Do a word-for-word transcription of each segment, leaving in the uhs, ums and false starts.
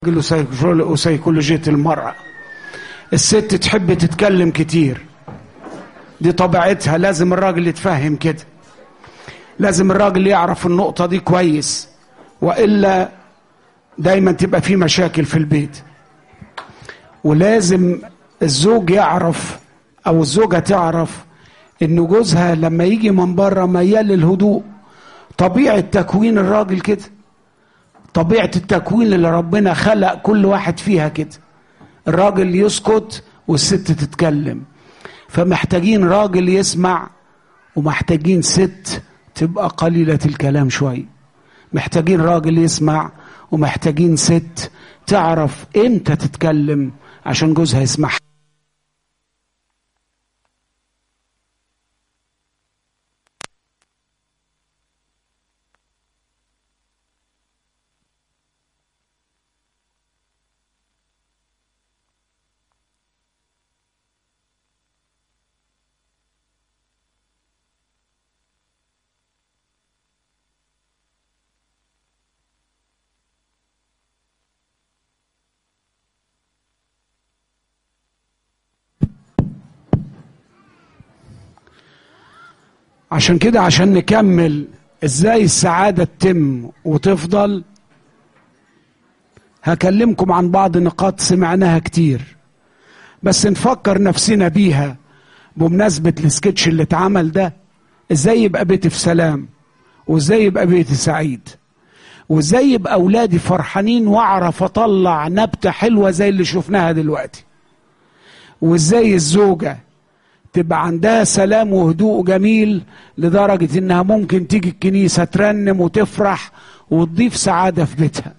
وسيكولوجية المرأة. الست تحب تتكلم كتير، دي طبيعتها. لازم الراجل يتفهم كده، لازم الراجل يعرف النقطة دي كويس، وإلا دايما تبقى في مشاكل في البيت. ولازم الزوج يعرف أو الزوجة تعرف إن جوزها لما يجي من بره ميال للهدوء. طبيعة تكوين الراجل كده، طبيعة التكوين اللي ربنا خلق كل واحد فيها كده. الراجل يسكت والست تتكلم، فمحتاجين راجل يسمع، ومحتاجين ست تبقى قليلة الكلام شوي. محتاجين راجل يسمع، ومحتاجين ست تعرف امتى تتكلم عشان جوزها يسمعها. عشان كده عشان نكمل ازاي السعادة تتم وتفضل، هكلمكم عن بعض نقاط سمعناها كتير، بس نفكر نفسنا بيها بمناسبة السكتش اللي اتعمل ده. ازاي يبقى بيتي في سلام، وازاي يبقى بيتي سعيد، وازاي يبقى اولادي فرحانين واعرف اطلع نبتة حلوة زي اللي شفناها دلوقتي، وازاي الزوجة تبقى عندها سلام وهدوء جميل لدرجة انها ممكن تيجي الكنيسة ترنم وتفرح وتضيف سعادة في بيتها.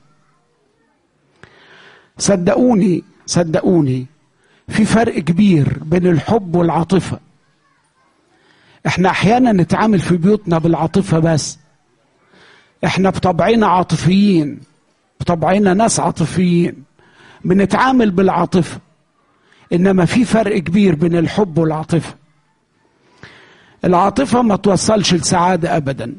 صدقوني صدقوني في فرق كبير بين الحب والعاطفة. احنا احيانا نتعامل في بيوتنا بالعاطفة بس، احنا بطبعنا عاطفيين، بطبعنا ناس عاطفيين بنتعامل بالعاطفة، إنما في فرق كبير بين الحب والعاطفة. العاطفة ما توصلش لسعادة أبدا.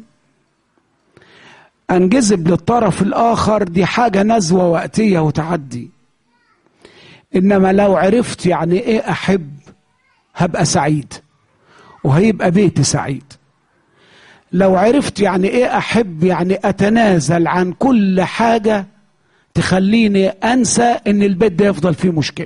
أنجذب للطرف الآخر دي حاجة نزوة وقتية وتعدي، إنما لو عرفت يعني إيه أحب هبقى سعيد، وهيبقى بيتي سعيد. لو عرفت يعني إيه أحب، يعني أتنازل عن كل حاجة تخليني أنسى إن البيت ده يفضل فيه مشكلة.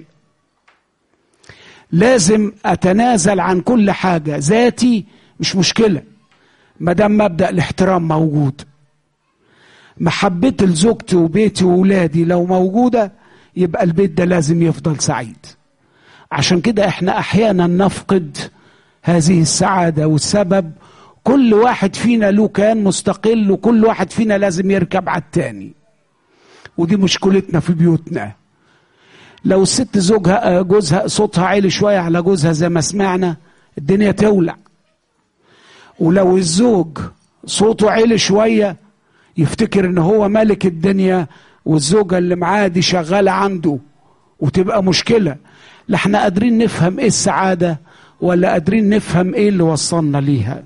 لازم أتنازل عن كل حاجة. ذاتي مش مشكلة مادام مبدأ الاحترام موجود. محبتي لزوجتي وبيتي وولادي لو موجودة يبقى البيت ده لازم يفضل سعيد. عشان كده احنا احيانا نفقد هذه السعادة، والسبب كل واحد فينا له كيان مستقل، وكل واحد فينا لازم يركب على التاني، ودي مشكلتنا في بيوتنا. لو الست زوجها جوزها صوتها عالي شوية على جوزها زي ما سمعنا الدنيا تولع، ولو الزوج صوته عالي شوية يفتكر ان هو ملك الدنيا، والزوجة اللي معاه دي شغالة عنده، وتبقى مشكلة. لا احنا قادرين نفهم ايه السعادة، ولا قادرين نفهم ايه اللي وصلنا ليها.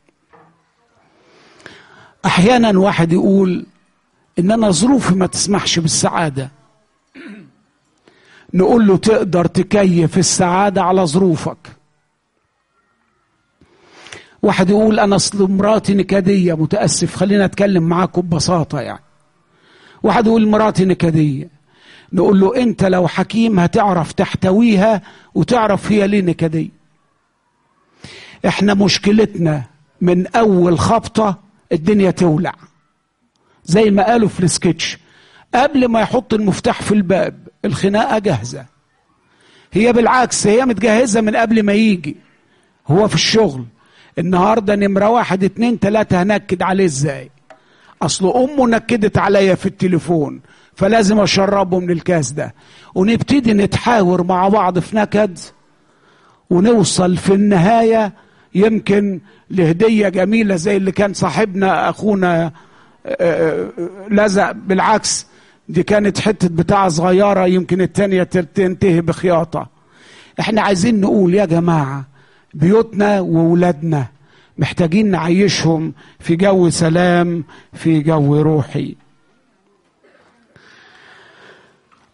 احيانا واحد يقول ان انا ظروفي ما تسمحش بالسعادة، نقول له تقدر تكيف السعادة على ظروفك. واحد يقول أنا أصل مراتي نكدية، متأسف خلينا أتكلم معاكم ببساطة يعني. واحد يقول مراتي نكدية، نقول له أنت لو حكيم هتعرف تحتويها وتعرف هي ليه نكدية. إحنا مشكلتنا من أول خبطة الدنيا تولع، زي ما قالوا في السكتش، قبل ما يحط المفتاح في الباب الخناقة جاهزة. هي بالعكس، هي متجهزة من قبل ما يجي. هو في الشغل النهاردة نمرة واحد اتنين تلاتة هنكد عليه ازاي؟ اصل امه نكدت عليا في التليفون فلازم اشربه من الكاس ده، ونبتدي نتحاور مع بعض في نكد، ونوصل في النهاية يمكن لهدية جميلة زي اللي كان صاحبنا اخونا لزق. بالعكس دي كانت حتة بتاع صغيرة، يمكن التانية تنتهي بخياطة. احنا عايزين نقول يا جماعة بيوتنا وولادنا محتاجين نعيشهم في جو سلام، في جو روحي.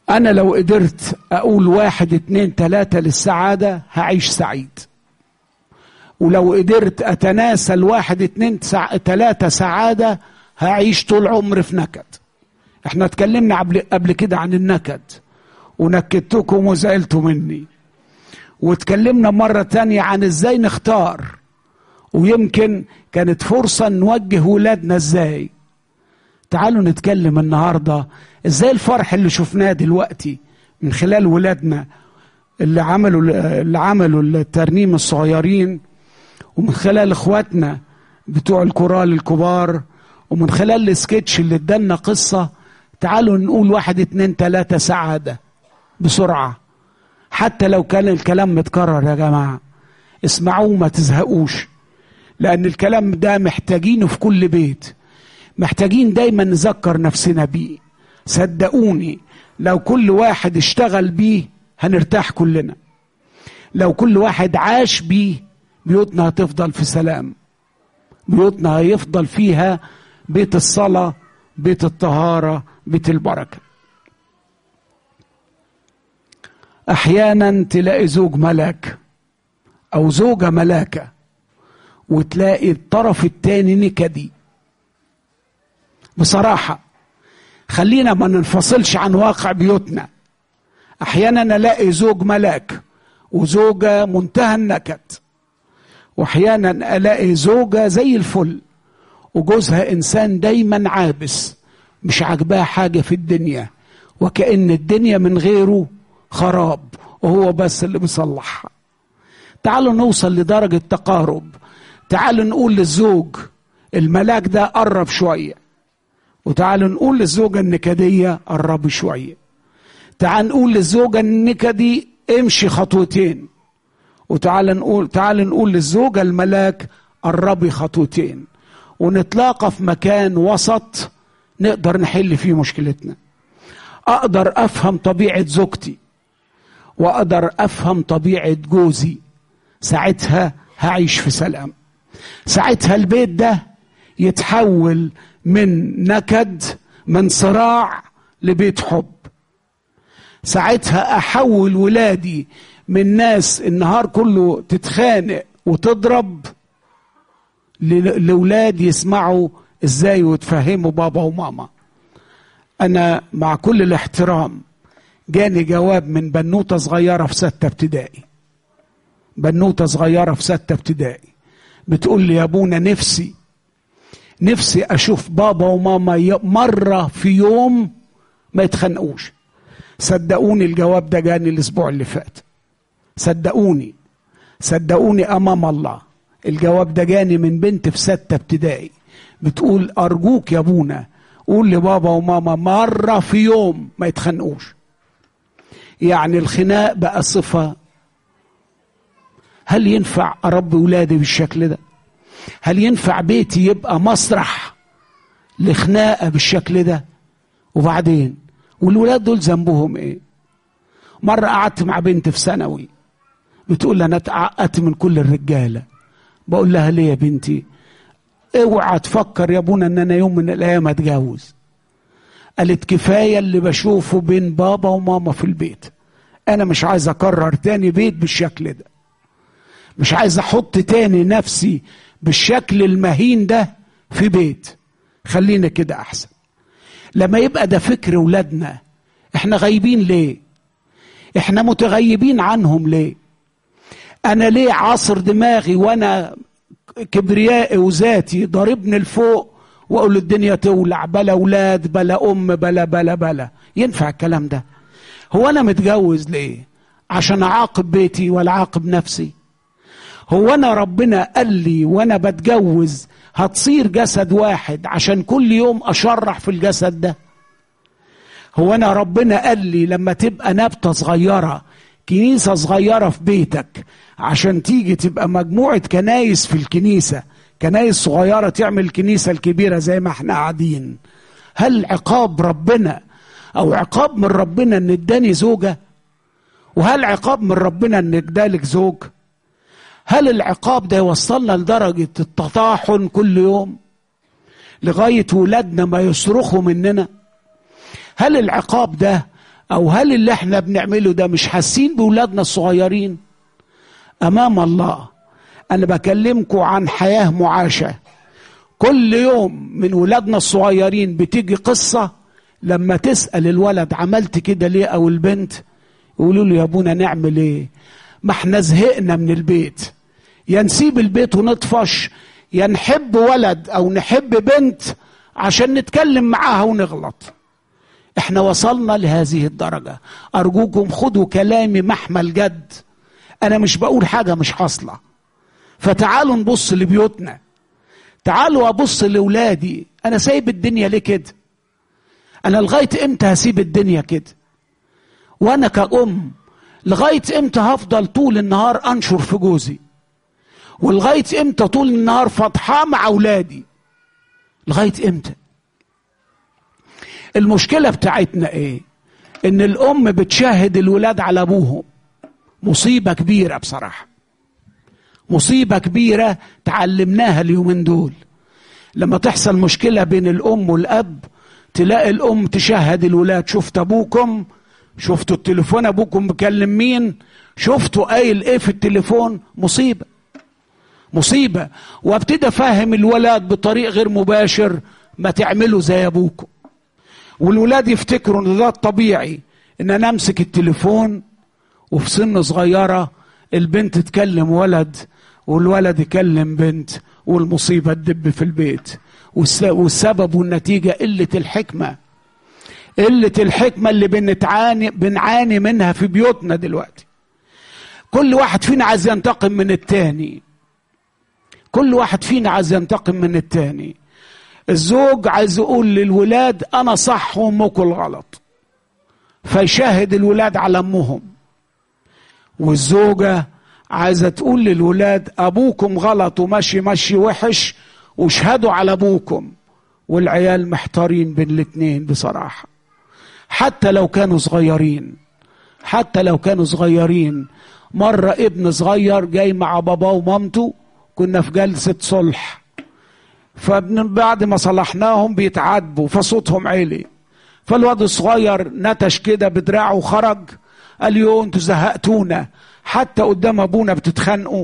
انا لو قدرت اقول واحد اتنين تلاتة للسعادة هعيش سعيد، ولو قدرت اتناسل واحد اتنين سع... تلاتة سعادة هعيش طول عمري في نكد. احنا اتكلمنا قبل قبل كده عن النكد ونكدتكم وزعلتوا مني، واتكلمنا مرة تانية عن ازاي نختار، ويمكن كانت فرصة نوجه ولادنا ازاي. تعالوا نتكلم النهاردة ازاي الفرح اللي شفناه دلوقتي من خلال ولادنا اللي عملوا اللي عملوا الترنيم الصغيرين، ومن خلال اخواتنا بتوع الكورال الكبار، ومن خلال السكتش اللي ادالنا قصة. تعالوا نقول واحد اتنين تلاتة سعادة بسرعة، حتى لو كان الكلام متكرر يا جماعة اسمعوه ما تزهقوش، لأن الكلام ده محتاجينه في كل بيت، محتاجين دايما نذكر نفسنا بيه. صدقوني لو كل واحد اشتغل بيه هنرتاح كلنا، لو كل واحد عاش بيه بيوتنا هتفضل في سلام، بيوتنا هيفضل فيها بيت الصلاة، بيت الطهارة، بيت البركة. احيانا تلاقي زوج ملاك او زوجة ملاكة، وتلاقي الطرف التاني نكدي. بصراحة خلينا ما ننفصلش عن واقع بيوتنا. احيانا الاقي زوج ملاك وزوجة منتهى النكد، واحيانا الاقي زوجة زي الفل وجوزها انسان دايما عابس، مش عاجباه حاجة في الدنيا، وكأن الدنيا من غيره خراب وهو بس اللي بيصلحها. تعالوا نوصل لدرجة تقارب. تعالوا نقول للزوج الملاك ده قرب شوية، وتعالوا نقول للزوجة النكدية قرب شوية. تعالوا نقول للزوجة النكدي امشي خطوتين، وتعالوا نقول تعالوا نقول للزوجة الملاك قربي خطوتين، ونتلاقى في مكان وسط نقدر نحل فيه مشكلتنا. اقدر افهم طبيعة زوجتي واقدر افهم طبيعة جوزي، ساعتها هعيش في سلام. ساعتها البيت ده يتحول من نكد، من صراع، لبيت حب. ساعتها احول ولادي من ناس النهار كله تتخانق وتضرب لولاد يسمعوا ازاي وتفهموا بابا وماما. انا مع كل الاحترام جاني جواب من بنوتة صغيرة في ستة ابتدائي، بنوتة صغيرة في ستة ابتدائي بتقول لي يا ابونا نفسي نفسي اشوف بابا وماما مرة في يوم ما يتخانقوش. صدقوني الجواب ده جاني الاسبوع اللي فات، صدقوني صدقوني امام الله الجواب ده جاني من بنت في ستة ابتدائي بتقول ارجوك يا ابونا قول لبابا وماما مرة في يوم ما يتخانقوش. يعني الخناق بقى صفة. هل ينفع اربي ولادي بالشكل ده؟ هل ينفع بيتي يبقى مسرح لخناقة بالشكل ده؟ وبعدين والولاد دول ذنبهم ايه؟ مرة قعدت مع بنت في ثانوي بتقول لي انا اتعقدت من كل الرجالة. بقول لها ليه يا بنتي؟ اوعى تفكر يا ابونا ان انا يوم من الايام اتجوز. قالت كفاية اللي بشوفه بين بابا وماما في البيت، انا مش عايز اكرر تاني بيت بالشكل ده، مش عايز احط تاني نفسي بالشكل المهين ده في بيت. خلينا كده احسن. لما يبقى ده فكر ولادنا احنا غايبين ليه؟ احنا متغيبين عنهم ليه؟ انا ليه عاصر دماغي وانا كبريائي وذاتي ضاربني لفوق واقول الدنيا تولع بلا اولاد بلا ام بلا بلا بلا؟ ينفع الكلام ده؟ هو انا متجوز ليه؟ عشان اعاقب بيتي ولا اعاقب نفسي؟ هو انا ربنا قال لي وانا بتجوز هتصير جسد واحد عشان كل يوم اشرح في الجسد ده؟ هو انا ربنا قال لي لما تبقى نبتة صغيرة كنيسة صغيرة في بيتك عشان تيجي تبقى مجموعة كنايس في الكنيسة، كنايس صغيرة تعمل كنيسة الكبيرة زي ما احنا قاعدين؟ هل عقاب ربنا او عقاب من ربنا ان اداني زوجة؟ وهل عقاب من ربنا ان ادالك زوج؟ هل العقاب ده يوصلنا لدرجة التطاحن كل يوم لغاية ولادنا ما يصرخوا مننا؟ هل العقاب ده او هل اللي احنا بنعمله ده مش حاسين بولادنا الصغيرين؟ امام الله انا بكلمكم عن حياة معاشة. كل يوم من ولادنا الصغيرين بتيجي قصة، لما تسأل الولد عملت كده ليه او البنت، يقولوا له يا ابونا نعمل ايه؟ ما احنا زهقنا من البيت. يا نسيب البيت ونطفش، يا نحب ولد او نحب بنت عشان نتكلم معاها ونغلط. احنا وصلنا لهذه الدرجة. ارجوكم خدوا كلامي محمل جد، انا مش بقول حاجة مش حاصلة. فتعالوا نبص لبيوتنا، تعالوا ابص لاولادي. انا سايب الدنيا ليه كده؟ انا لغاية امتى هسيب الدنيا كده؟ وانا كأم لغاية امتى هفضل طول النهار انشر في جوزي؟ ولغاية امتى طول النهار فضحاه مع اولادي؟ لغاية امتى؟ المشكلة بتاعتنا ايه؟ ان الام بتشاهد الولاد على ابوهم. مصيبة كبيرة بصراحة، مصيبة كبيرة تعلمناها اليومين دول. لما تحصل مشكلة بين الام والاب تلاقي الام تشاهد الولاد، شفت ابوكم؟ شفتوا التليفون ابوكم بكلم مين؟ شفتوا قايل ايه في التليفون؟ مصيبة مصيبة. وابتدى افهم الولاد بطريق غير مباشر ما تعملوا زي ابوكم. والولاد يفتكروا ان ده الطبيعي، ان انا امسك التليفون وفي سن صغيرة البنت تكلم ولد والولد يكلم بنت والمصيبة تدب في البيت. والسبب والنتيجة قلة الحكمة، قلة الحكمة اللي بنتعاني بنعاني منها في بيوتنا دلوقتي. كل واحد فينا عايز ينتقم من التاني، كل واحد فينا عايز ينتقم من التاني. الزوج عايز يقول للولاد انا صح وامكم الغلط، فيشاهد الولاد على امهم. والزوجة عايزة تقول للولاد ابوكم غلط وماشي ماشي وحش واشهدوا على ابوكم. والعيال محتارين بين الاتنين بصراحة، حتى لو كانوا صغيرين، حتى لو كانوا صغيرين. مرة ابن صغير جاي مع باباه ومامته، كنا في جلسة صلح، فبعد ما صلحناهم بيتعاتبوا فصوتهم عالي، فالواد الصغير نتش كده بدراعه وخرج قال يو انتوا زهقتونا، حتى قدام ابونا بتتخانقوا.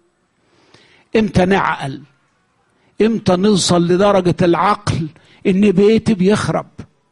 امتى نعقل؟ امتى نوصل لدرجة العقل ان بيتي بيخرب؟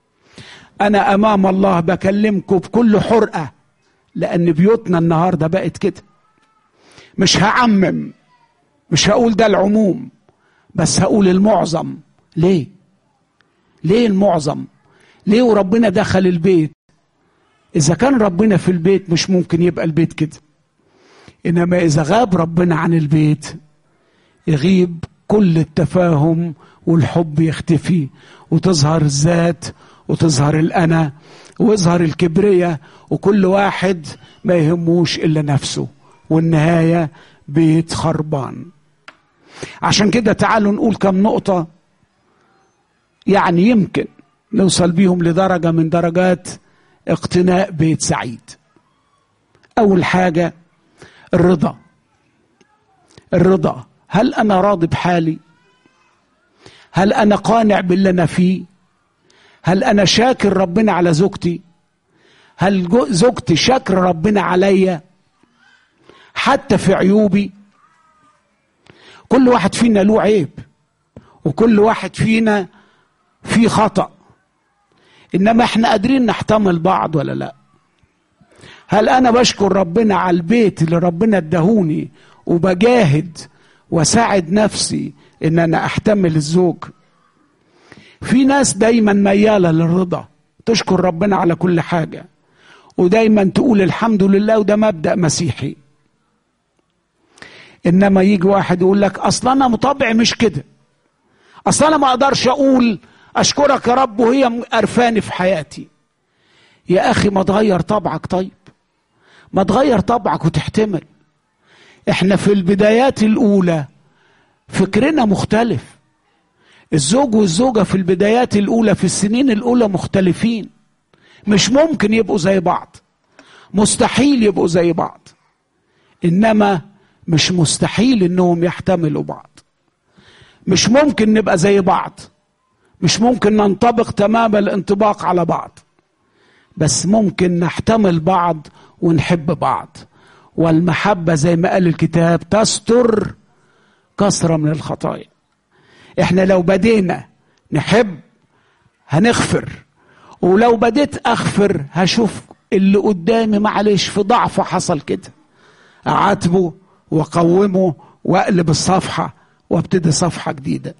انا امام الله بكلمكم بكل حرقة، لان بيوتنا النهاردة بقت كده. مش هعمم، مش هقول ده العموم، بس هقول المعظم. ليه؟ ليه المعظم؟ ليه وربنا دخل البيت؟ اذا كان ربنا في البيت مش ممكن يبقى البيت كده. انما اذا غاب ربنا عن البيت يغيب كل التفاهم والحب يختفي، وتظهر الذات وتظهر الأنا ويظهر الكبرية، وكل واحد ما يهموش إلا نفسه، والنهاية بيت خربان. عشان كده تعالوا نقول كم نقطة يعني يمكن نوصل بيهم لدرجة من درجات اقتناء بيت سعيد. أول حاجة الرضا. الرضا، هل أنا راضي بحالي؟ هل أنا قانع باللي أنا فيه؟ هل أنا شاكر ربنا على زوجتي؟ هل زوجتي شاكر ربنا عليا حتى في عيوبي؟ كل واحد فينا له عيب، وكل واحد فينا فيه خطأ، إنما احنا قادرين نحتمل بعض ولا لا؟ هل أنا بشكر ربنا على البيت اللي ربنا ادهوني وبجاهد وساعد نفسي إن أنا أحتمل الزوج؟ في ناس دايما ميالة للرضا، تشكر ربنا على كل حاجة ودايما تقول الحمد لله، وده مبدأ مسيحي. إنما يجي واحد يقول لك أصلا أنا مطبع مش كده، أصلا أنا ما أقدرش أقول أشكرك يا رب وهي قرفاني في حياتي. يا أخي ما تغير طبعك، طيب ما تغير طبعك وتحتمل. احنا في البدايات الأولى فكرنا مختلف. الزوج والزوجة في البدايات الأولى في السنين الأولى مختلفين، مش ممكن يبقوا زي بعض، مستحيل يبقوا زي بعض. إنما مش مستحيل إنهم يحتملوا بعض. مش ممكن نبقى زي بعض، مش ممكن ننطبق تمام الانطباق على بعض، بس ممكن نحتمل بعض ونحب بعض. والمحبة زي ما قال الكتاب تستر كثرة من الخطايا. احنا لو بدينا نحب هنغفر، ولو بديت اغفر هشوف اللي قدامي معلش في ضعفه حصل كده، اعاتبه واقومه واقلب الصفحة وابتدي صفحة جديدة.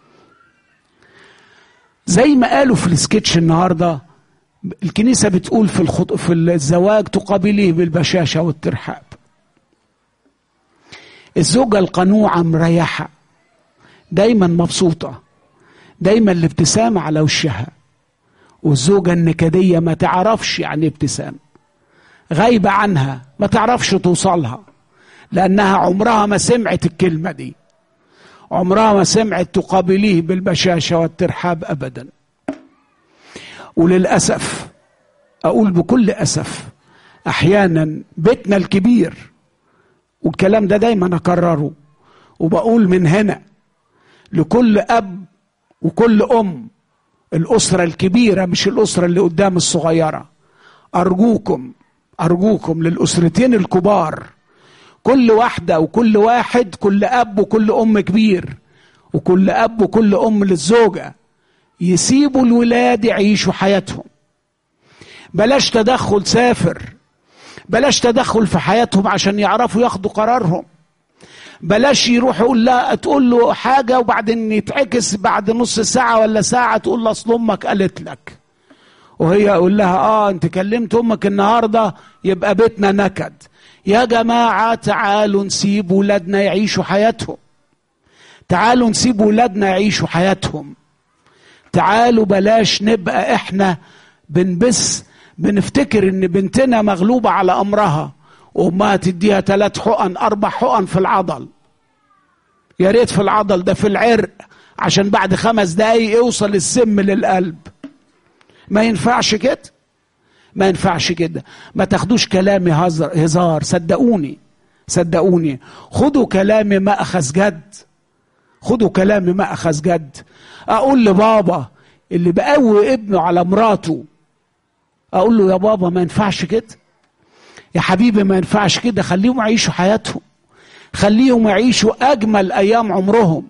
زي ما قالوا في السكتش النهاردة، الكنيسة بتقول في الخط... في الزواج تقابليه بالبشاشة والترحاب. الزوجة القنوعة مريحة، دايما مبسوطة، دايما الابتسامة على وشها. والزوجة النكدية ما تعرفش يعني ابتسام، غايبة عنها، ما تعرفش توصلها، لأنها عمرها ما سمعت الكلمة دي، عمرها ما سمعت تقابليه بالبشاشة والترحاب أبدا. وللأسف، أقول بكل أسف، أحيانا بيتنا الكبير، والكلام ده دايما أكرره وبقول من هنا لكل أب وكل أم، الأسرة الكبيرة مش الأسرة اللي قدام الصغيرة، أرجوكم أرجوكم للأسرتين الكبار، كل واحدة وكل واحد، كل أب وكل أم كبير، وكل أب وكل أم للزوجة، يسيبوا الولاد يعيشوا حياتهم. بلاش تدخل سافر، بلاش تدخل في حياتهم عشان يعرفوا ياخدوا قرارهم. بلاش يروح يقول لا تقول له حاجة وبعدين يتعكس بعد نص ساعة ولا ساعة تقول له أصل أمك قالت لك، وهي يقول لها آه أنت كلمت أمك النهاردة يبقى بيتنا نكد. يا جماعة تعالوا نسيب ولادنا يعيشوا حياتهم، تعالوا نسيب ولادنا يعيشوا حياتهم. تعالوا بلاش نبقى احنا بنبس بنفتكر ان بنتنا مغلوبة على امرها وامها تديها ثلاث حقن اربع حقن في العضل، يا ريت في العضل ده في العرق، عشان بعد خمس دقايق يوصل السم للقلب. ما ينفعش كده، ما ينفعش كده. ما تاخدوش كلامي هزار، صدقوني صدقوني، خدوا كلامي ما أخذ جد، خدوا كلامي ما أخذ جد. أقول لبابا اللي بقوي ابنه على مراته، أقول له يا بابا ما ينفعش كده، يا حبيبي ما ينفعش كده، خليهم يعيشوا حياتهم، خليهم يعيشوا أجمل أيام عمرهم،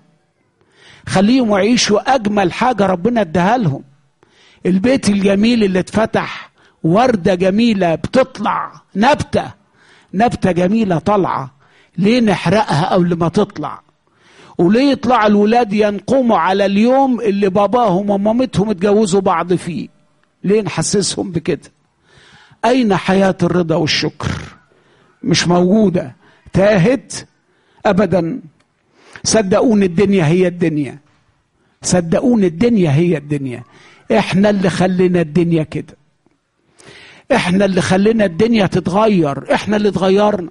خليهم يعيشوا أجمل حاجة ربنا اداها لهم. البيت الجميل اللي اتفتح، وردة جميلة بتطلع، نبتة نبتة جميلة طلعة، ليه نحرقها قبل ما تطلع؟ وليه يطلع الولاد ينقموا على اليوم اللي باباهم ومامتهم اتجوزوا بعض فيه؟ ليه نحسسهم بكده؟ أين حياة الرضا والشكر؟ مش موجودة، تاهت أبدا. صدقوني الدنيا هي الدنيا، صدقوني الدنيا هي الدنيا. احنا اللي خلينا الدنيا كده، احنا اللي خلينا الدنيا تتغير، احنا اللي اتغيرنا.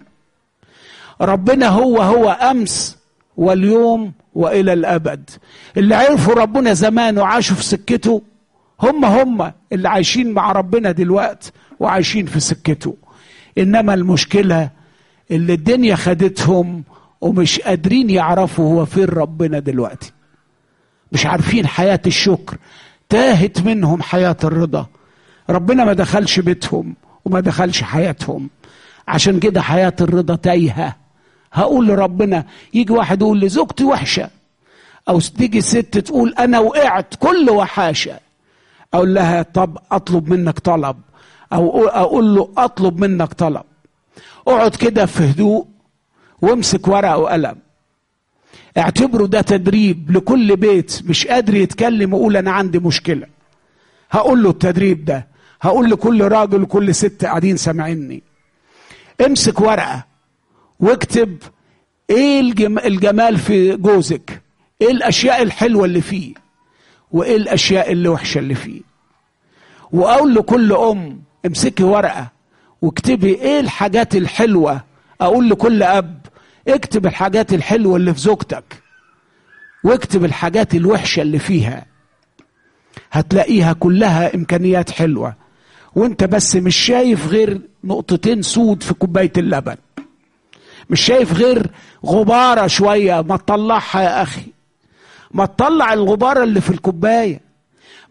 ربنا هو هو امس واليوم والى الابد. اللي عرفوا ربنا زمان وعاشوا في سكته هم هم اللي عايشين مع ربنا دلوقتي وعايشين في سكته. انما المشكلة اللي الدنيا خدتهم ومش قادرين يعرفوا هو فين ربنا دلوقتي، مش عارفين حياة الشكر، تاهت منهم حياة الرضا. ربنا ما دخلش بيتهم وما دخلش حياتهم، عشان كده حياة الرضا تايهة. هقول لربنا، يجي واحد يقول لي زوجتي وحشة، او تيجي ست تقول انا وقعت كل وحاشة، اقول لها طب اطلب منك طلب، او اقول له اطلب منك طلب. اقعد كده في هدوء وامسك ورقة وقلم، اعتبره ده تدريب لكل بيت مش قادر يتكلم ويقول انا عندي مشكلة. هقول له التدريب ده، هقول لكل راجل وكل ست قاعدين سامعيني، امسك ورقة واكتب ايه الجمال في جوزك، ايه الاشياء الحلوة اللي فيه، وايه الاشياء اللي وحشة اللي فيه. واقول لكل ام امسكي ورقة واكتبي ايه الحاجات الحلوة. اقول لكل اب اكتب الحاجات الحلوة اللي في زوجتك واكتب الحاجات الوحشة اللي فيها. هتلاقيها كلها امكانيات حلوة، وانت بس مش شايف غير نقطتين سود في كوباية اللبن، مش شايف غير غبارة شوية. ما تطلعها يا اخي، ما تطلع الغبارة اللي في الكوباية،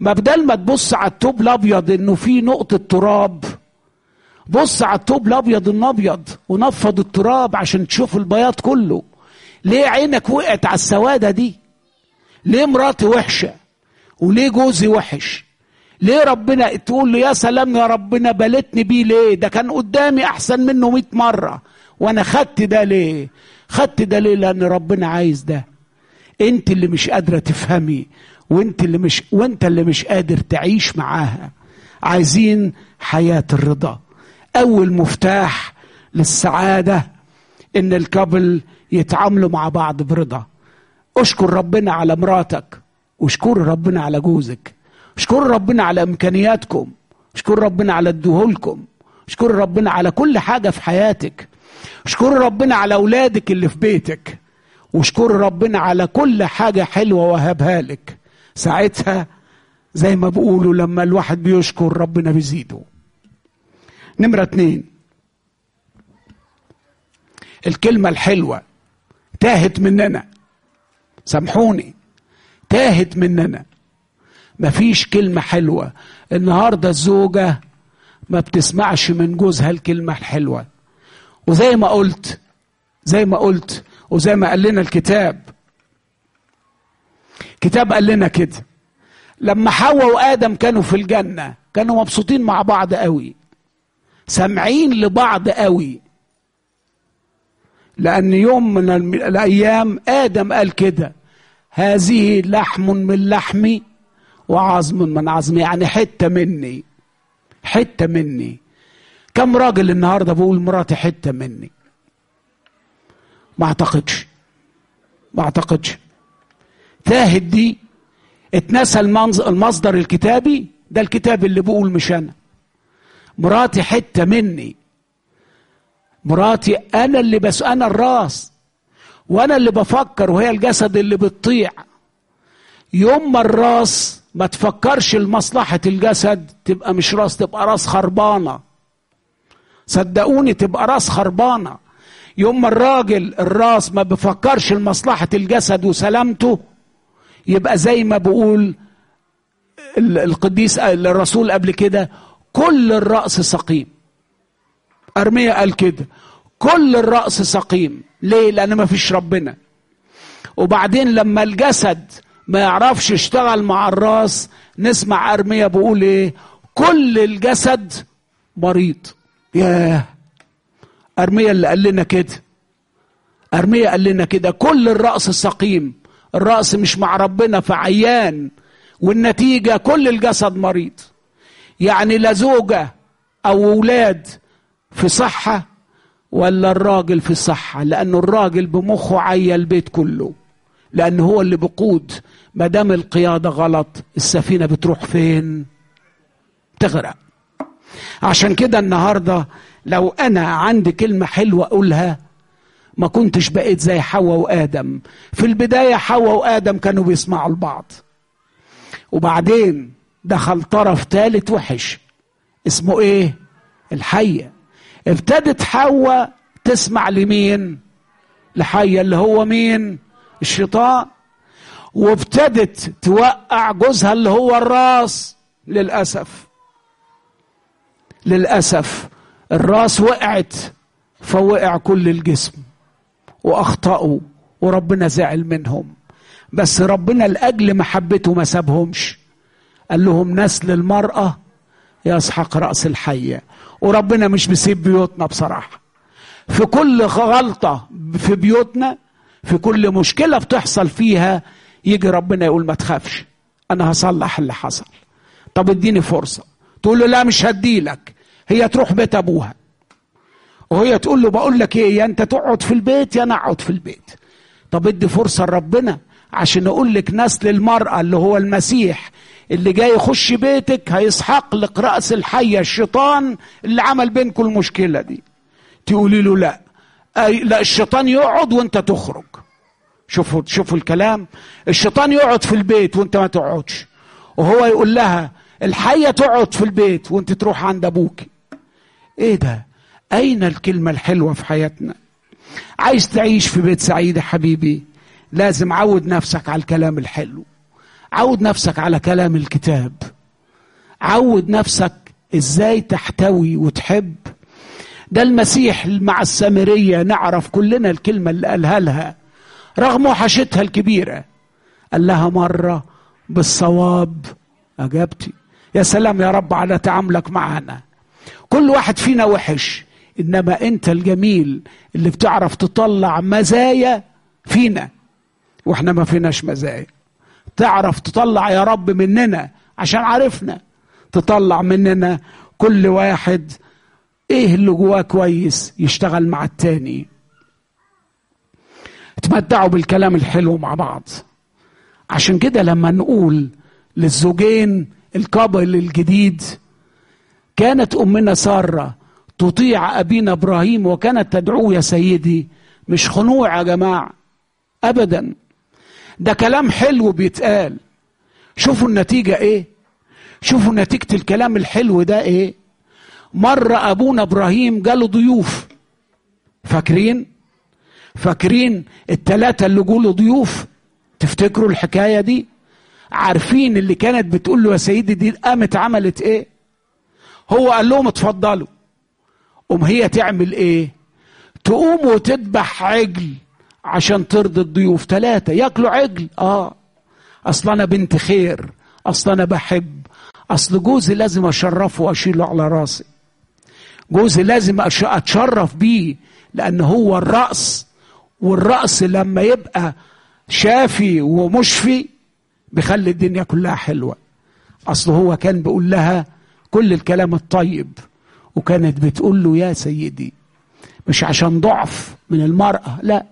ما بدل ما تبص على التوب الابيض انه فيه نقطة تراب، بص على التوب الابيض انه ابيض ونفض التراب عشان تشوف البياض كله. ليه عينك وقعت على السوادة دي؟ ليه مراتي وحشة؟ وليه جوزي وحش؟ ليه ربنا تقول له يا سلام يا ربنا بلتني بيه ليه؟ ده كان قدامي احسن منه مئة مرة، وانا خدت ده ليه؟ خدت ده ليه؟ لان ربنا عايز ده. انت اللي مش قادرة تفهمي، وانت اللي مش وانت اللي مش قادر تعيش معاها. عايزين حياة الرضا. اول مفتاح للسعادة ان الكابل يتعاملوا مع بعض برضا. اشكر ربنا على مراتك، واشكر ربنا على جوزك، اشكر ربنا على امكانياتكم، اشكر ربنا على ادوهولكم، اشكر ربنا على كل حاجة في حياتك، اشكر ربنا على اولادك اللي في بيتك، واشكر ربنا على كل حاجة حلوة وهبها لك. ساعتها زي ما بيقولوا لما الواحد بيشكر ربنا بيزيده. نمرة اتنين، الكلمة الحلوة تاهت مننا، سامحوني، تاهت مننا. مفيش كلمة حلوة. النهاردة الزوجة ما بتسمعش من جوزها الكلمة الحلوة. وزي ما قلت زي ما قلت وزي ما قال لنا الكتاب كتاب قال لنا كده، لما حواء وآدم كانوا في الجنة كانوا مبسوطين مع بعض قوي، سامعين لبعض قوي، لأن يوم من الأيام آدم قال كده: هذه لحم من لحمي وعظم من عظمي، يعني حتة مني حتة مني. كم راجل النهاردة بقول مراتي حتة مني؟ ما اعتقدش ما اعتقدش تاهت دي. اتنسى المصدر الكتابي ده، الكتاب اللي بقول مش انا. مراتي حتة مني، مراتي انا اللي بس انا الراس، وانا اللي بفكر وهي الجسد اللي بتطيع. يوم ما الراس ما تفكرش لمصلحة الجسد تبقى مش راس، تبقى راس خربانة. صدقوني تبقى راس خربانة. يوم ما الراجل الراس ما بفكرش لمصلحة الجسد وسلامته، يبقى زي ما بقول القديس الرسول قبل كده: كل الرأس سقيم. أرميا قال كده: كل الرأس سقيم. ليه؟ لأن ما فيش ربنا. وبعدين لما الجسد ما يعرفش يشتغل مع الراس، نسمع أرميا بقول ايه: كل الجسد مريض. ياه، أرميا اللي قال لنا كده. أرميا قال لنا كده: كل الرأس سقيم. الرأس مش مع ربنا فعيان، والنتيجة كل الجسد مريض. يعني لا زوجة أو أولاد في صحة ولا الراجل في صحة، لأنه الراجل بمخه عيا البيت كله، لأنه هو اللي بقود. ما دام القيادة غلط السفينة بتروح فين؟ تغرق. عشان كده النهاردة لو أنا عندي كلمة حلوة أقولها ما كنتش بقيت زي حواء وآدم. في البداية حواء وآدم كانوا بيسمعوا لبعض، وبعدين دخل طرف ثالث وحش اسمه ايه؟ الحية. ابتدت حواء تسمع لمين؟ لحية، اللي هو مين؟ الشيطان. وابتدت توقع جوزها اللي هو الراس. للأسف للأسف الراس وقعت، فوقع كل الجسم واخطأوا، وربنا زعل منهم. بس ربنا لأجل محبته ما سابهمش، قال لهم: نسل المرأة يسحق رأس الحية. وربنا مش بيسيب بيوتنا بصراحة. في كل غلطة في بيوتنا، في كل مشكلة بتحصل فيها، يجي ربنا يقول: ما تخافش، أنا هصلح اللي حصل. طب اديني فرصة. تقول له: لا مش هديلك. هي تروح بيت أبوها، وهي تقول له: بقول لك ايه، يا انت تقعد في البيت يا انا اقعد في البيت. طب ادي فرصه لربنا عشان اقول لك: نسل المراه اللي هو المسيح اللي جاي يخش بيتك هيسحق لك راس الحيه، الشيطان اللي عمل بينكم المشكله دي. تقولي له: لا أي لا، الشيطان يقعد وانت تخرج. شوفوا شوفوا الكلام. الشيطان يقعد في البيت وانت ما تقعدش، وهو يقول لها: الحيه تقعد في البيت وانت تروح عند ابوك. ايه ده؟ أين الكلمة الحلوة في حياتنا؟ عايز تعيش في بيت سعيد يا حبيبي، لازم عود نفسك على الكلام الحلو. عود نفسك على كلام الكتاب، عود نفسك ازاي تحتوي وتحب. ده المسيح مع السامرية نعرف كلنا الكلمة اللي قالها لها رغم وحشتها الكبيرة، قال لها مرة بالصواب أجبتي. يا سلام يا رب على تعاملك معنا. كل واحد فينا وحش، إنما أنت الجميل اللي بتعرف تطلع مزايا فينا وإحنا ما فيناش مزايا. تعرف تطلع يا رب مننا عشان عارفنا، تطلع مننا كل واحد ايه اللي جواه كويس يشتغل مع التاني. اتمتعوا بالكلام الحلو مع بعض. عشان كده لما نقول للزوجين القابل الجديد، كانت أمنا سارة تطيع أبينا إبراهيم وكانت تدعوه يا سيدي، مش خنوع يا جماعة أبدا، ده كلام حلو بيتقال. شوفوا النتيجة ايه، شوفوا نتيجة الكلام الحلو ده ايه. مرة أبونا إبراهيم جاله ضيوف، فاكرين فاكرين التلاتة اللي جوله ضيوف؟ تفتكروا الحكاية دي؟ عارفين اللي كانت بتقول له يا سيدي دي قامت عملت ايه؟ هو قال لهم اتفضلوا. قوم هي تعمل ايه؟ تقوم وتذبح عجل عشان ترضي الضيوف. ثلاثة ياكلوا عجل. اه اصل انا بنت خير، اصل انا بحب، اصل جوزي لازم اشرفه واشيله على راسي، جوزي لازم اتشرف بيه لان هو الرأس، والرأس لما يبقى شافي ومشفي بيخلي الدنيا كلها حلوة. اصل هو كان بيقول لها كل الكلام الطيب، وكانت بتقول له يا سيدي، مش عشان ضعف من المرأة، لا،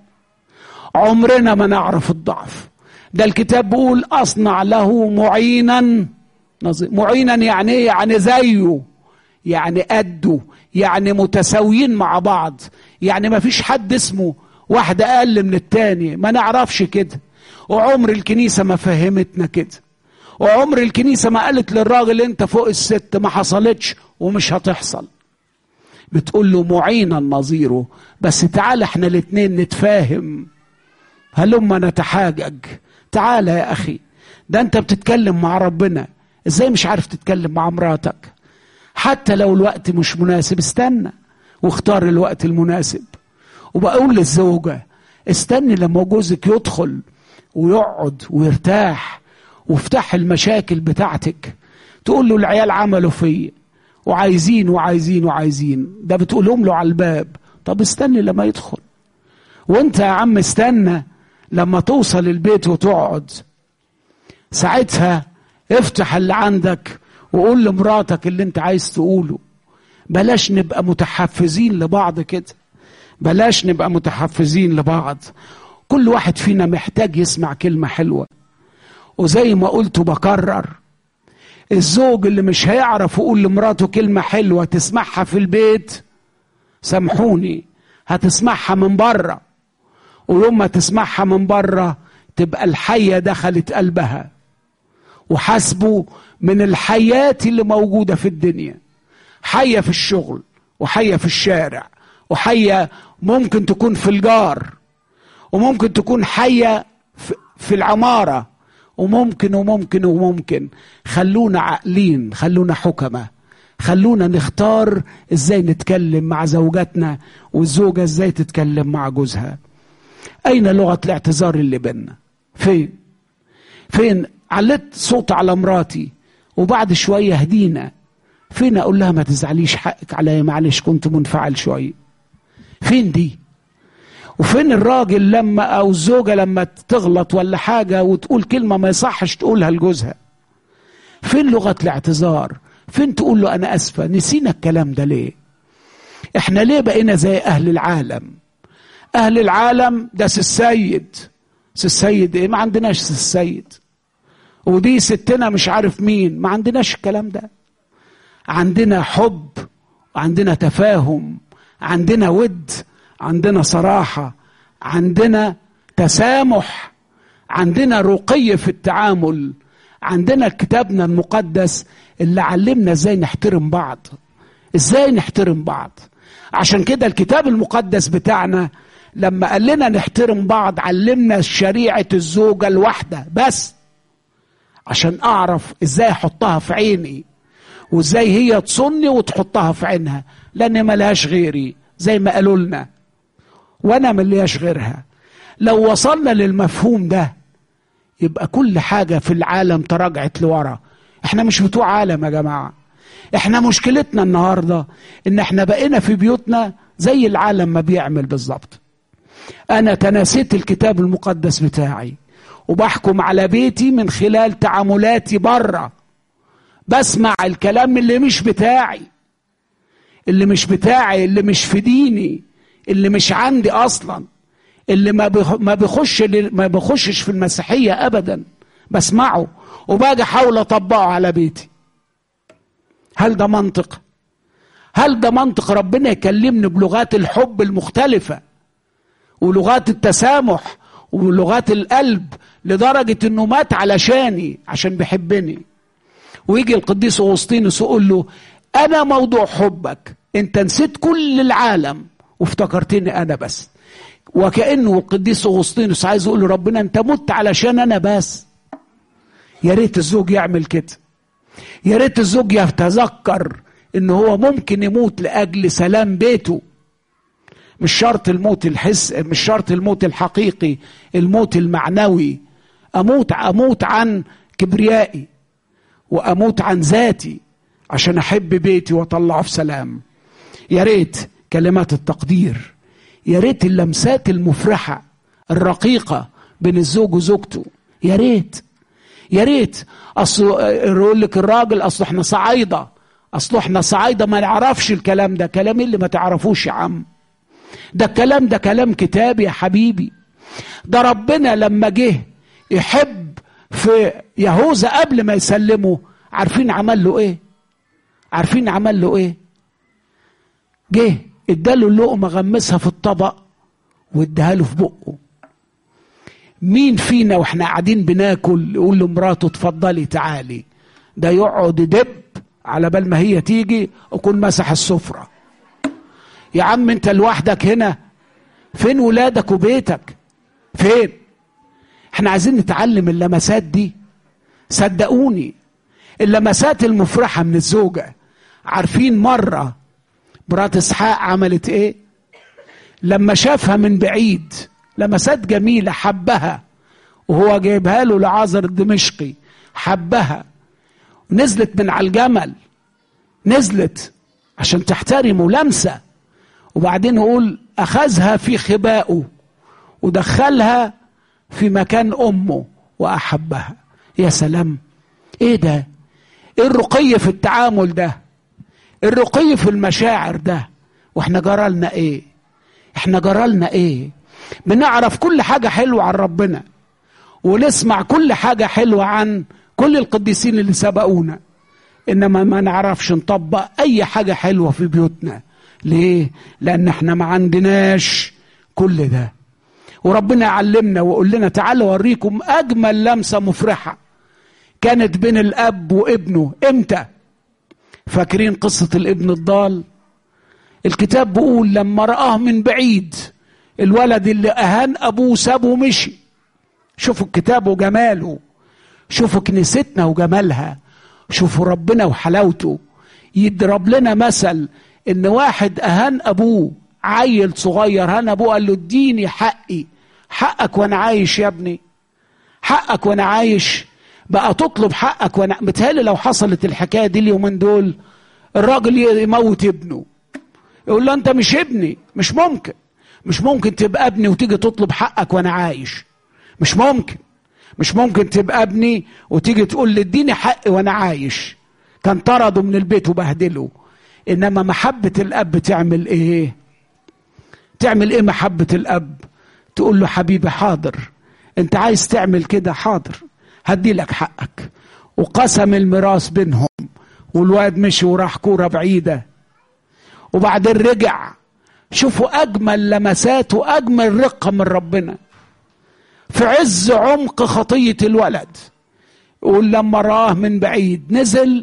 عمرنا ما نعرف الضعف. ده الكتاب بيقول اصنع له معينا نظير. معينا يعني ايه؟ يعني زيه، يعني قده، يعني متساويين مع بعض، يعني ما فيش حد اسمه واحدة اقل من التاني، ما نعرفش كده. وعمر الكنيسة ما فهمتنا كده، وعمر الكنيسة ما قالت للراجل انت فوق الست، ما حصلتش ومش هتحصل. بتقول له معينا نظيره. بس تعال احنا الاتنين نتفاهم، هلما نتحاجج. تعال يا اخي، ده انت بتتكلم مع ربنا، ازاي مش عارف تتكلم مع مراتك؟ حتى لو الوقت مش مناسب استنى واختار الوقت المناسب. وبقول للزوجة استني لما جوزك يدخل ويقعد ويرتاح، وافتح المشاكل بتاعتك. تقول له العيال عملوا فيا وعايزين وعايزين وعايزين، ده بتقولهم له على الباب. طب استني لما يدخل. وانت يا عم استنى لما توصل البيت وتقعد، ساعتها افتح اللي عندك وقول لمراتك اللي انت عايز تقوله. بلاش نبقى متحفزين لبعض كده، بلاش نبقى متحفزين لبعض. كل واحد فينا محتاج يسمع كلمة حلوة. وزي ما قلت وبكرر، الزوج اللي مش هيعرف يقول لمراته كلمة حلوة تسمعها في البيت، سامحوني، هتسمعها من بره. ويوم ما تسمعها من بره تبقى الحية دخلت قلبها. وحاسبوا من الحيات اللي موجودة في الدنيا، حية في الشغل، وحية في الشارع، وحية ممكن تكون في الجار، وممكن تكون حية في العمارة، وممكن وممكن وممكن. خلونا عاقلين، خلونا حكمة، خلونا نختار ازاي نتكلم مع زوجاتنا، والزوجة ازاي تتكلم مع جوزها. اين لغة الاعتذار اللي بينا؟ فين فين علت صوت على مراتي وبعد شوية هدينا، فين اقول لها ما تزعليش حقك عليا، معلش كنت منفعل شوية؟ فين دي؟ وفين الراجل لما او الزوجة لما تغلط ولا حاجة وتقول كلمة ما يصحش تقولها لجوزها؟ فين لغة الاعتذار؟ فين تقول له انا اسفة؟ نسينا الكلام ده ليه؟ احنا ليه بقينا زي اهل العالم؟ اهل العالم ده سيد سيد ايه؟ ما عندناش سيد. ودي ستنا مش عارف مين، ما عندناش الكلام ده. عندنا حب، عندنا تفاهم، عندنا ود، عندنا صراحة، عندنا تسامح، عندنا رقي في التعامل، عندنا كتابنا المقدس اللي علمنا ازاي نحترم بعض، ازاي نحترم بعض. عشان كده الكتاب المقدس بتاعنا لما قال لنا نحترم بعض علمنا شريعة الزوجة الواحدة بس. عشان اعرف ازاي احطها في عيني، وازاي هي تصني وتحطها في عينها، لان ملهاش غيري زي ما قالوا لنا، وانا ملياش غيرها. لو وصلنا للمفهوم ده يبقى كل حاجة في العالم تراجعت لورا. احنا مش بتوع عالم يا جماعة. احنا مشكلتنا النهاردة ان احنا بقينا في بيوتنا زي العالم ما بيعمل بالظبط. انا تناسيت الكتاب المقدس بتاعي وبحكم على بيتي من خلال تعاملاتي بره، بسمع الكلام اللي مش بتاعي، اللي مش بتاعي اللي مش في ديني، اللي مش عندي اصلا، اللي ما ما بيخش ما بيخشش في المسيحيه ابدا، بسمعه وباجي احاول اطبقه على بيتي. هل ده منطق؟ هل ده منطق ربنا يكلمني بلغات الحب المختلفه ولغات التسامح ولغات القلب لدرجه انه مات علشاني عشان بيحبني؟ ويجي القديس أغسطينوس يقول له انا موضوع حبك، انت نسيت كل العالم وافتكرتني انا بس. وكأنه القديس أغسطينوس عايز يقول له ربنا انت مت علشان انا بس. يا ريت الزوج يعمل كده، يا ريت الزوج يتذكر ان هو ممكن يموت لاجل سلام بيته. مش شرط الموت الحس، مش شرط الموت الحقيقي، الموت المعنوي. اموت اموت عن كبريائي واموت عن ذاتي عشان احب بيتي واطلعه في سلام. يا ريت كلمات التقدير، يا ريت اللمسات المفرحة الرقيقة بين الزوج وزوجته، يا ريت يا ريت. اصل يقول لك الراجل اصل احنا صعايدة، اصل احنا صعايدة ما نعرفش الكلام ده. كلام اللي ما تعرفوش يا عم، ده الكلام ده كلام كتابي يا حبيبي. ده ربنا لما جه يحب في يهوذا قبل ما يسلمه، عارفين عمل له ايه؟ عارفين عمل له ايه؟ جه اداله اللقمه غمسها في الطبق واداها له في بقه. مين فينا واحنا قاعدين بناكل يقول لمراته اتفضلي تعالي؟ ده يقعد يدب على بال ما هي تيجي ويكون مسح السفره. يا عم انت لوحدك هنا، فين ولادك وبيتك؟ فين؟ احنا عايزين نتعلم اللمسات دي. صدقوني اللمسات المفرحة من الزوجة. عارفين مرة مرات اسحاق عملت ايه؟ لما شافها من بعيد لمسات جميلة حبها، وهو جايبها له لعازر الدمشقي، حبها، نزلت من على الجمل، نزلت عشان تحترمه لمسة، وبعدين يقول أخذها في خبائه ودخلها في مكان أمه وأحبها. يا سلام، إيه ده؟ إيه الرقي في التعامل ده؟ الرقي في المشاعر ده؟ وإحنا جرالنا إيه؟ إحنا جرالنا إيه؟ بنعرف كل حاجة حلوة عن ربنا ونسمع كل حاجة حلوة عن كل القديسين اللي سبقونا، إنما ما نعرفش نطبق أي حاجة حلوة في بيوتنا. ليه؟ لأن إحنا ما عندناش كل ده. وربنا يعلمنا ويقول لنا تعالوا أوريكم أجمل لمسة مفرحة كانت بين الأب وابنه. إمتى؟ فاكرين قصة الابن الضال؟ الكتاب بيقول لما رآه من بعيد الولد اللي أهان أبوه سابه ومشي. شوفوا الكتاب وجماله، شوفوا كنيستنا وجمالها، شوفوا ربنا وحلاوته. يضرب لنا مثل إن واحد أهان أبوه، عيل صغير هان أبوه قال له اديني حقي. حقك وأنا عايش يا ابني، حقك وأنا عايش. بقى تطلب حقك وأنا متهيألي لو حصلت الحكاية دي اليومين دول الراجل يموت ابنه، يقول له أنت مش ابني. مش ممكن، مش ممكن تبقى ابني وتيجي تطلب حقك وأنا عايش. مش ممكن، مش ممكن تبقى ابني وتيجي تقول لي اديني حقي وأنا عايش. كان طرده من البيت وبهدله. إنما محبة الأب تعمل إيه؟ تعمل إيه محبة الأب؟ تقول له حبيبي حاضر، أنت عايز تعمل كده، حاضر هدي لك حقك. وقسم الميراث بينهم، والواد مشي وراح كورة بعيدة، وبعدين رجع. شوفوا أجمل لمسات وأجمل رقة من ربنا في عز عمق خطية الولد. يقول لما راه من بعيد نزل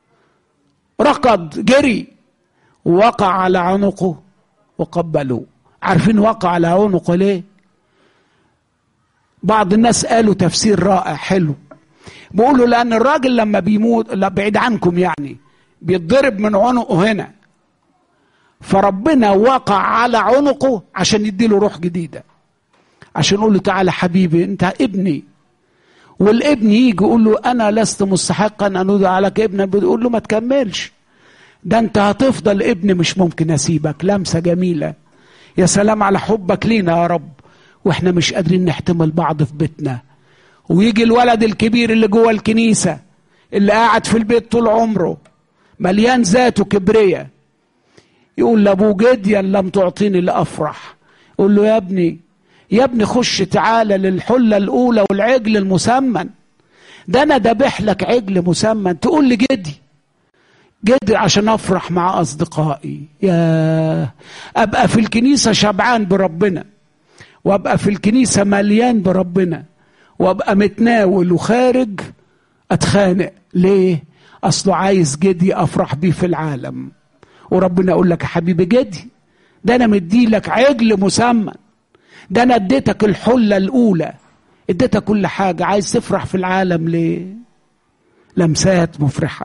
ركض جري ووقع على عنقه وقبلوه. عارفين وقع على عنقه ليه؟ بعض الناس قالوا تفسير رائع حلو، بيقولوا لان الراجل لما بيموت، لا بعيد عنكم يعني، بيتضرب من عنقه هنا، فربنا وقع على عنقه عشان يديله روح جديدة، عشان يقول له تعالى حبيبي انت ابني. والابن يجي يقول له انا لست مستحقا ان ادعى لك ابنا، بيقول له ما تكملش، ده انت هتفضل ابن، مش ممكن اسيبك. لمسة جميلة. يا سلام على حبك لينا يا رب، واحنا مش قادرين نحتمل بعض في بيتنا. ويجي الولد الكبير اللي جوه الكنيسة، اللي قاعد في البيت طول عمره مليان ذاته كبرية، يقول لابوه جديا لم تعطيني لافرح. يقول له يا ابني يا ابني خش تعالى للحلة الاولى والعجل المسمن، ده انا دبح لك عجل مسمن، تقول لي جدي جدي عشان افرح مع اصدقائي. يا ابقى في الكنيسة شبعان بربنا، وابقى في الكنيسة مليان بربنا، وابقى متناول وخارج اتخانق ليه؟ اصله عايز جدي افرح بيه في العالم. وربنا يقول لك يا حبيبي جدي، ده انا مدي لك عجل مسمن، ده انا اديتك الحلة الاولى، اديتك كل حاجة، عايز تفرح في العالم ليه؟ لمسات مفرحة.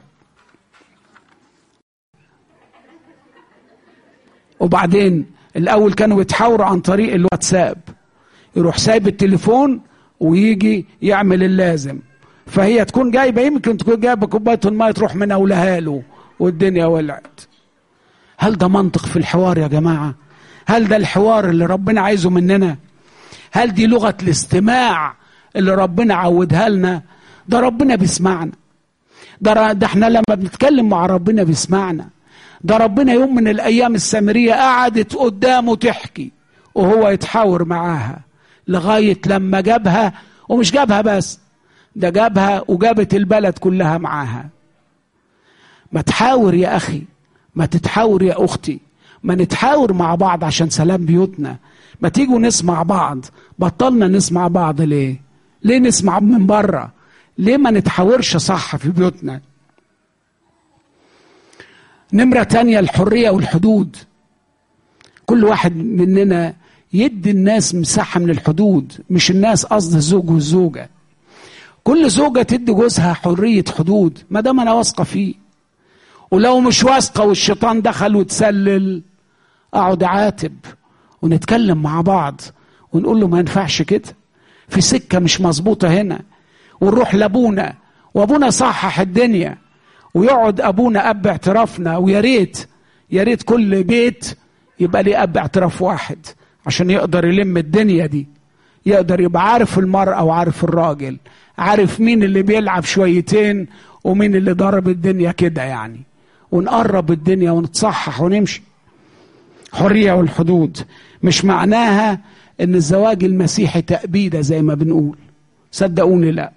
وبعدين الاول كانوا يتحاوروا عن طريق الواتساب، يروح سايب التليفون ويجي يعمل اللازم، فهي تكون جايبه، يمكن تكون جايبه كوبايه الماء تروح مناولها له والدنيا ولعت. هل ده منطق في الحوار يا جماعه؟ هل ده الحوار اللي ربنا عايزه مننا؟ هل دي لغه الاستماع اللي ربنا عودها لنا؟ ده ربنا بيسمعنا، ده, ده احنا لما بنتكلم مع ربنا بيسمعنا. ده ربنا يوم من الايام السامريه قعدت قدامه تحكي وهو يتحاور معاها لغايه لما جابها، ومش جابها بس، ده جابها وجابت البلد كلها معاها. ما تحاور يا اخي، ما تتحاور يا اختي، ما نتحاور مع بعض عشان سلام بيوتنا. ما تيجوا نسمع بعض. بطلنا نسمع بعض ليه؟ ليه نسمع من بره؟ ليه ما نتحاورش صح في بيوتنا؟ نمرة تانية الحرية والحدود. كل واحد مننا يدي الناس مساحة من الحدود، مش الناس قصد الزوج والزوجة. كل زوجة تدي جوزها حرية حدود ما دام انا واثقة فيه، ولو مش واثقة والشيطان دخل وتسلل اقعد اعاتب ونتكلم مع بعض ونقول له ما ينفعش كده، في سكة مش مظبوطة هنا، ونروح لابونا وابونا صحح الدنيا، ويقعد ابونا اب اعترافنا. ويا ريت يا ريت كل بيت يبقى ليه اب اعتراف واحد عشان يقدر يلم الدنيا دي، يقدر يبقى عارف المرأة وعارف الراجل، عارف مين اللي بيلعب شويتين ومين اللي ضرب الدنيا كده يعني، ونقرب الدنيا ونتصحح ونمشي. حرية والحدود مش معناها ان الزواج المسيحي تأبيدة زي ما بنقول، صدقوني لا،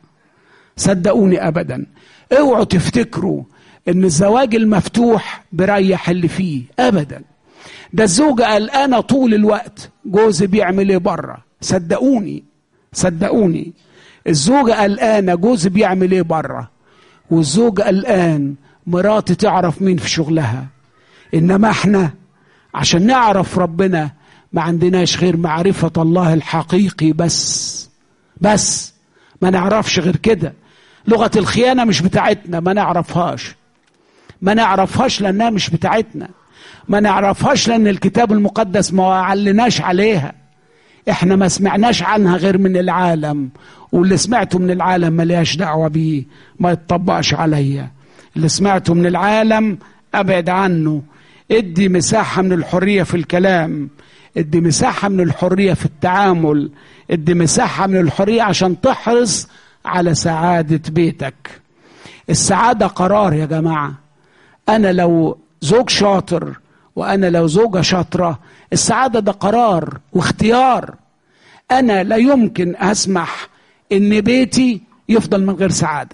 صدقوني ابدا. اوعوا تفتكروا ان الزواج المفتوح بريح اللي فيه ابدا. ده الزوجة قلقانة طول الوقت جوزي بيعمل ايه بره، صدقوني صدقوني الزوجة قلقانة جوزي بيعمل ايه بره، والزوج قلقان مراتي تعرف مين في شغلها. انما احنا عشان نعرف ربنا ما عندناش غير معرفة الله الحقيقي بس، بس ما نعرفش غير كده. لغة الخيانة مش بتاعتنا، ما نعرفهاش ما نعرفهاش لأنها مش بتاعتنا، ما نعرفهاش لأن الكتاب المقدس ما علناش عليها، احنا ما سمعناش عنها غير من العالم، واللي سمعته من العالم ما ليهاش دعوة بيه، ما يتطبقش عليا. اللي سمعته من العالم أبعد عنه. ادي مساحة من الحرية في الكلام، ادي مساحة من الحرية في التعامل، ادي مساحة من الحرية عشان تحرص على سعادة بيتك. السعادة قرار يا جماعة. أنا لو زوج شاطر وأنا لو زوجة شاطرة، السعادة ده قرار واختيار. أنا لا يمكن أسمح إن بيتي يفضل من غير سعادة.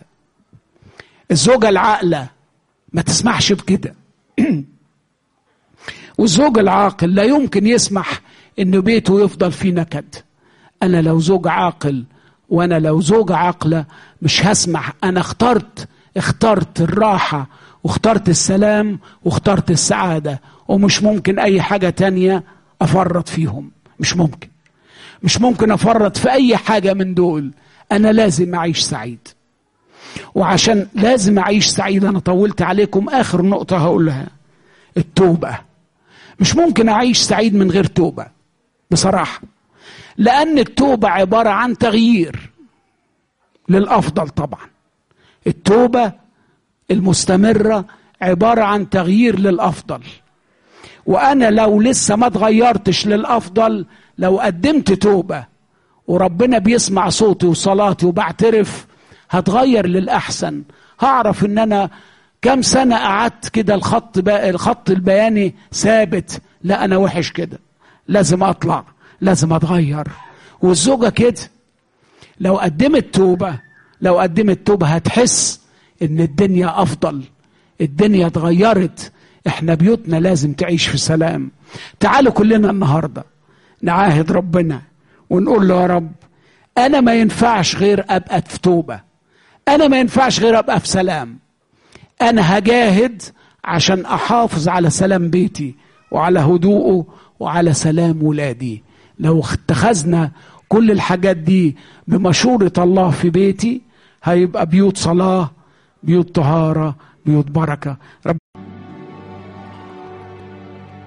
الزوجة العاقلة ما تسمحش بكده والزوج العاقل لا يمكن يسمح إن بيته يفضل فيه نكد. أنا لو زوج عاقل وأنا لو زوجة عاقلة مش هسمح. أنا اخترت اخترت الراحة واخترت السلام واخترت السعادة، ومش ممكن أي حاجة تانية أفرط فيهم. مش ممكن مش ممكن أفرط في أي حاجة من دول. أنا لازم أعيش سعيد. وعشان لازم أعيش سعيد، أنا طولت عليكم، آخر نقطة هقولها التوبة. مش ممكن أعيش سعيد من غير توبة بصراحة، لأن التوبة عبارة عن تغيير للأفضل. طبعا التوبة المستمرة عبارة عن تغيير للأفضل، وأنا لو لسه ما اتغيرتش للأفضل، لو قدمت توبة وربنا بيسمع صوتي وصلاتي وبعترف، هتغير للأحسن. هعرف إن أنا كم سنة قعدت كده الخط بقى الخط البياني ثابت، لا أنا وحش كده، لازم أطلع، لازم أتغير. والزوجة كده لو قدمت توبة لو قدمت توبة هتحس إن الدنيا أفضل، الدنيا اتغيرت. إحنا بيوتنا لازم تعيش في سلام. تعالوا كلنا النهاردة نعاهد ربنا ونقول له يا رب، أنا ما ينفعش غير أبقى في توبة، أنا ما ينفعش غير أبقى في سلام. أنا هجاهد عشان أحافظ على سلام بيتي وعلى هدوءه وعلى سلام ولادي. لو اتخذنا كل الحاجات دي بمشورة الله في بيتي، هيبقى بيوت صلاة، بيوت طهارة، بيوت بركة. رب